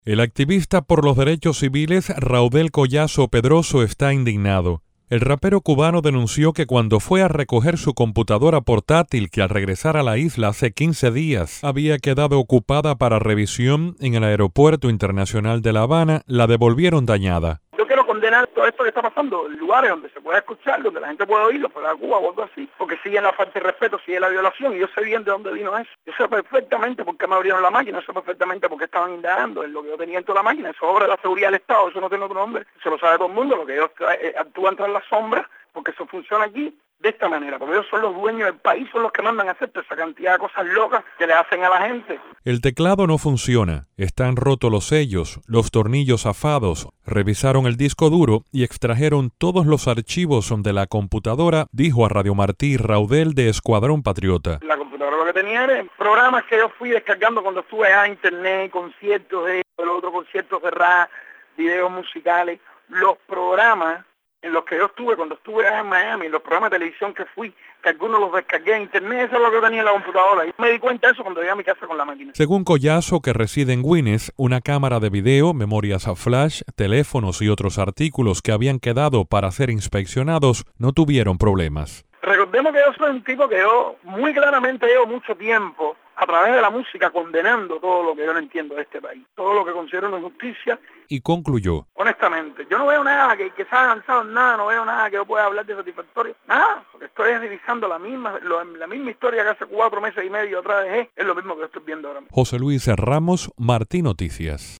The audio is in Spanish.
El activista por los derechos civiles Raudel Collazo Pedroso está indignado. El rapero cubano denunció que cuando fue a recoger su computadora portátil que al regresar a la isla hace 15 días había quedado ocupada para revisión en el Aeropuerto Internacional de La Habana, la devolvieron dañada. Yo quiero condenar todo esto que está pasando en lugares donde se puede escuchar, donde la gente puede oírlo, fuera de Cuba o algo así, porque sigue la falta de respeto, sigue la violación, y yo sé bien de dónde vino eso. Yo sé perfectamente por qué me abrieron la máquina, sé perfectamente por qué estaban indagando en lo que yo tenía dentro de la máquina, eso es obra de la seguridad del Estado, eso no tiene otro nombre, se lo sabe todo el mundo, lo que ellos actúan tras la sombra, porque eso funciona aquí de esta manera, porque ellos son los dueños del país, son los que mandan a hacer toda esa cantidad de cosas locas que le hacen a la gente. El teclado no funciona, están rotos los sellos, los tornillos zafados, revisaron el disco duro y extrajeron todos los archivos de la computadora, dijo a Radio Martí Raudel de Escuadrón Patriota. La computadora lo que tenía era programas que yo fui descargando cuando estuve allá en internet, conciertos de otro conciertos de rap, videos musicales, los programas en los que yo estuve cuando estuve allá en Miami, los programas de televisión que fui, que algunos los descargué en internet, eso es lo que tenía en la computadora. Y me di cuenta de eso cuando llegué a mi casa con la máquina. Según Collazo, que reside en Gwyneth, una cámara de video, memorias a flash, teléfonos y otros artículos que habían quedado para ser inspeccionados no tuvieron problemas. Recordemos que yo soy un tipo que yo muy claramente llevo mucho tiempo a través de la música condenando todo lo que yo no entiendo de este país, todo lo que considero una injusticia. Y concluyó: honestamente, yo no veo nada que se haya avanzado en nada, no veo nada que yo pueda hablar de satisfactorio, nada, porque estoy revisando la misma historia que hace 4 meses y medio atrás es lo mismo que estoy viendo ahora mismo. José Luis Ramos, Martí Noticias.